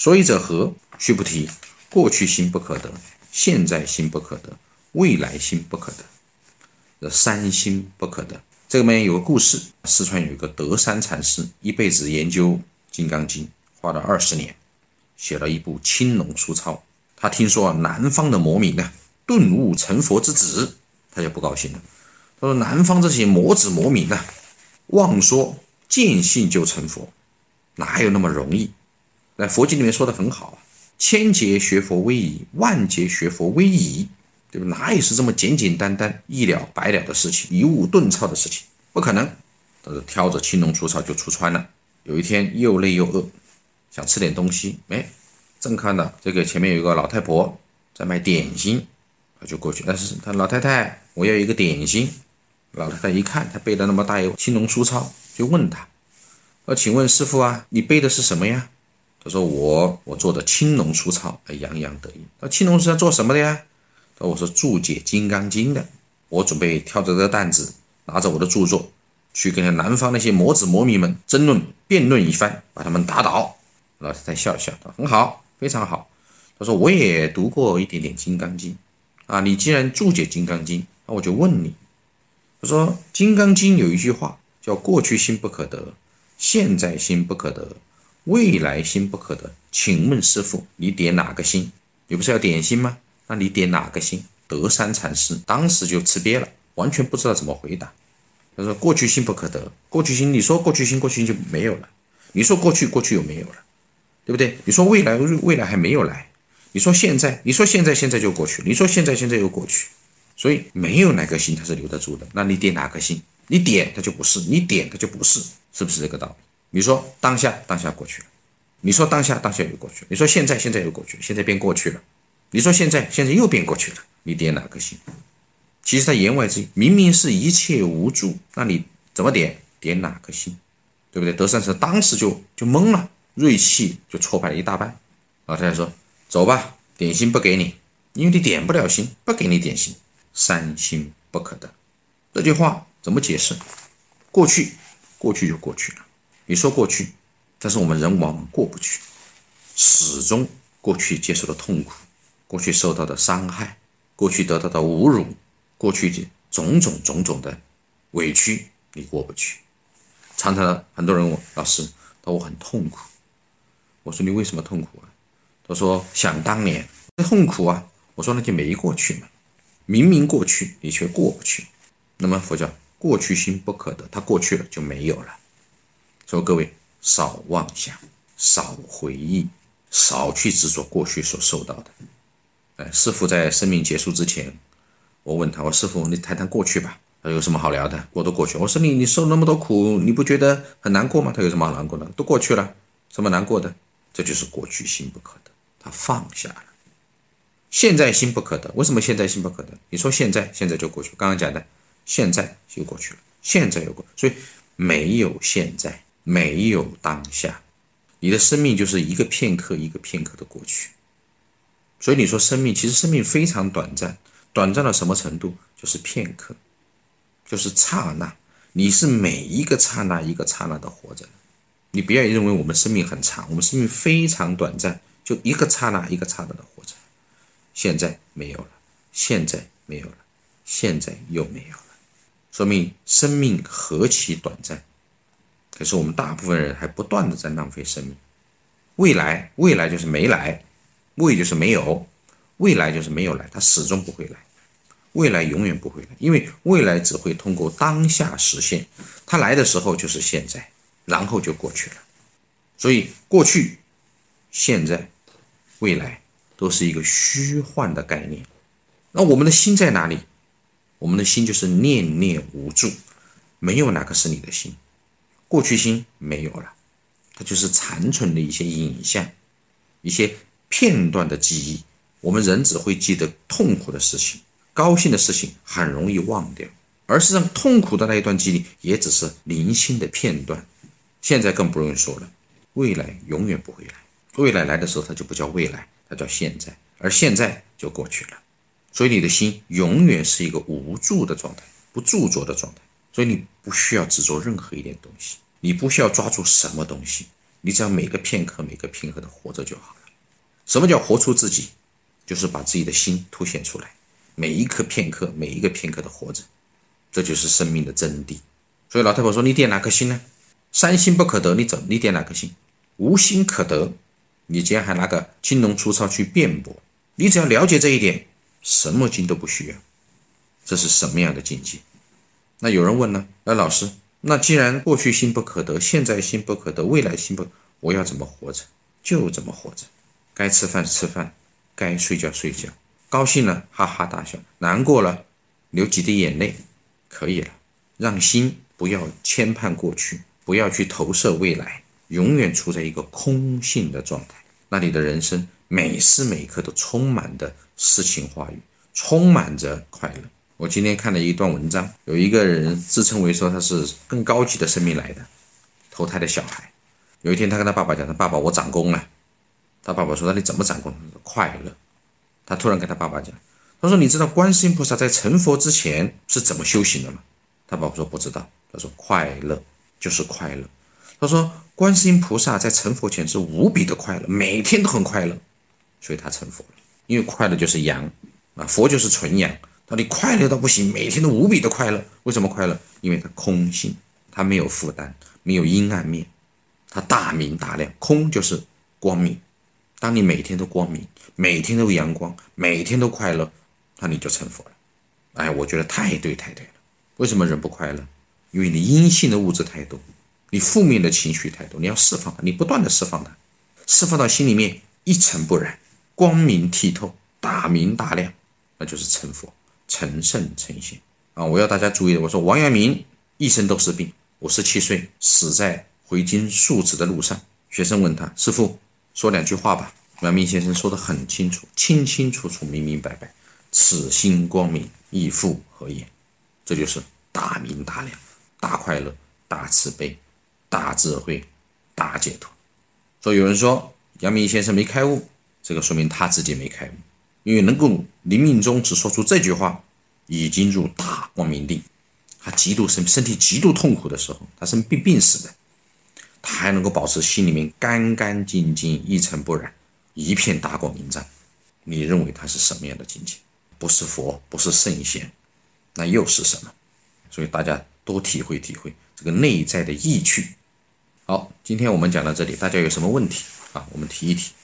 所以者何？须菩提，过去心不可得，现在心不可得，未来心不可得，这三心不可得。这里面有个故事，四川有一个德山禅师，一辈子研究《金刚经》，花了20年，写了一部青龙书抄。他听说南方的魔民呢，顿悟成佛之子，他就不高兴了。他说南方这些魔子魔民呢，妄说见性就成佛，哪有那么容易？在佛经里面说的很好啊，千劫学佛微矣，万劫学佛微矣，对吧？哪有是这么简简单单一了百了的事情，一悟顿超的事情？不可能。他是挑着青龙出草就出川了。有一天又累又饿，想吃点东西，正看到这个前面有一个老太婆在卖点心，他就过去。但是他老太太，我要一个点心。老太太一看他背了那么大一青龙书抄，就问他：请问师父啊，你背的是什么呀？他说我做的青龙书抄，洋洋得意。他说青龙是要做什么的呀？他说我是注解金刚经的，我准备挑着这个担子，拿着我的著作去跟南方那些魔子魔迷们争论辩论一番，把他们打倒。老太太笑笑，很好，非常好。他说我也读过一点点金刚经啊，你既然注解金刚经，那我就问你。他说金刚经有一句话叫过去心不可得，现在心不可得，未来心不可得，请问师父，你点哪个心？你不是要点心吗？那你点哪个心？德山禅师当时就吃瘪了，完全不知道怎么回答。他说过去心不可得，过去心，你说过去心，过去心就没有了。你说过去，过去又没有了，对不对？你说未来，未来还没有来。你说现在，你说现在，现在就过去。你说现在，现在又过去。所以没有哪个心它是留得住的。那你点哪个心？你点它就不是，你点它就不是，是不是这个道理？你说当下，当下过去了。你说当下，当下又过去了。你说现在，现在又过去了，现在变过去了。你说现在，现在又变过去了。你点哪个心？其实它言外之意，明明是一切无助，那你怎么点？点哪个心？对不对？德山师当时就懵了，锐气就挫败了一大半。老太太说：“走吧，点心不给你，因为你点不了心，不给你点心。三心不可得。”这句话怎么解释？过去，过去就过去了。你说过去，但是我们人往往过不去，始终过去接受的痛苦，过去受到的伤害，过去得到的侮辱，过去种种的委屈，你过不去。常常很多人问我，老师，我很痛苦。我说你为什么痛苦啊？他说想当年痛苦啊。我说那就没过去嘛，明明过去你却过不去。那么佛教过去心不可得，它过去了就没有了。所以各位少妄想，少回忆，少去执着过去所受到的。师父在生命结束之前，我问他，我师父你谈谈过去吧。他有什么好聊的？过都过去。我说你受那么多苦，你不觉得很难过吗？他有什么好难过的？都过去了，什么难过的？这就是过去心不可得，他放下了。现在心不可得，为什么现在心不可得？你说现在，现在就过去。刚刚讲的，现在就过去了，现在又过，所以没有现在，没有当下，你的生命就是一个片刻一个片刻的过去。所以你说生命，其实生命非常短暂，短暂到什么程度？就是片刻，就是刹那。你是每一个刹那一个刹那的活着。你不要认为我们生命很长，我们生命非常短暂，就一个刹那一个刹那的活着。现在没有了，现在没有了，现在又没有了，说明生命何其短暂。可是我们大部分人还不断的在浪费生命。未来，未来就是没来，未就是没有，未来就是没有来，它始终不会来，未来永远不会来，因为未来只会通过当下实现，它来的时候就是现在，然后就过去了。所以过去、现在、未来都是一个虚幻的概念。那我们的心在哪里？我们的心就是念念无助，没有哪个是你的心。过去心没有了，它就是残存的一些影像，一些片段的记忆。我们人只会记得痛苦的事情，高兴的事情很容易忘掉，而事实上痛苦的那一段记忆也只是零星的片段。现在更不用说了，未来永远不会来，未来来的时候它就不叫未来，它叫现在，而现在就过去了。所以你的心永远是一个无助的状态，不著着的状态。所以你不需要执着任何一点东西，你不需要抓住什么东西， 你只要每个片刻每个片刻的活着就好了。什么叫活出自己？就是把自己的心凸显出来，每一刻片刻每一个片刻的活着，这就是生命的真谛。所以老太婆说，你点哪颗心呢？三心不可得，你点哪颗心？无心可得，你竟然还拿个青龙出操去辩驳，你只要了解这一点，什么经都不需要。这是什么样的境界？那有人问了，老师，那既然过去心不可得，现在心不可得，未来心不，我要怎么活着？就怎么活着，该吃饭吃饭，该睡觉睡觉，高兴了哈哈大笑，难过了流几滴眼泪，可以了。让心不要牵绊过去，不要去投射未来，永远处在一个空性的状态，那你的人生每时每刻都充满着诗情画意，充满着快乐。我今天看了一段文章，有一个人自称为说他是更高级的生命来的，投胎的小孩。有一天他跟他爸爸讲，他爸爸我长功了。他爸爸说，那你怎么长功？他说快乐。他突然跟他爸爸讲，他说你知道观世音菩萨在成佛之前是怎么修行的吗？他爸爸说不知道。他说快乐就是快乐。他说观世音菩萨在成佛前是无比的快乐，每天都很快乐，所以他成佛了。因为快乐就是阳啊，佛就是纯阳。他你快乐到不行，每天都无比的快乐。为什么快乐？因为他空性，他没有负担，没有阴暗面，他大明大亮。空就是光明，当你每天都光明，每天都阳光，每天都快乐，那你就成佛了。哎，我觉得太对了。为什么人不快乐？因为你阴性的物质太多，你负面的情绪太多，你要释放它，你不断的释放它，释放到心里面一尘不染，光明剔透，大明大亮，那就是成佛，成圣成仙啊！我要大家注意，我说王阳明一生都是病，57岁死在回京述职的路上。学生问他，师父说2句话吧。阳明先生说得很清楚，清清楚楚，明明白白，此心光明，亦复何言？这就是大明大亮，大快乐，大慈悲，大智慧，大解脱。所以有人说阳明先生没开悟，这个说明他自己没开悟，因为能够临命终只说出这句话，已经入大光明定。他极度身体极度痛苦的时候，他生病死的，他还能够保持心里面干干净净，一尘不染，一片大光明照。你认为他是什么样的境界？不是佛，不是圣贤，那又是什么？所以大家多体会体会这个内在的意趣。好，今天我们讲到这里，大家有什么问题啊？我们提一提。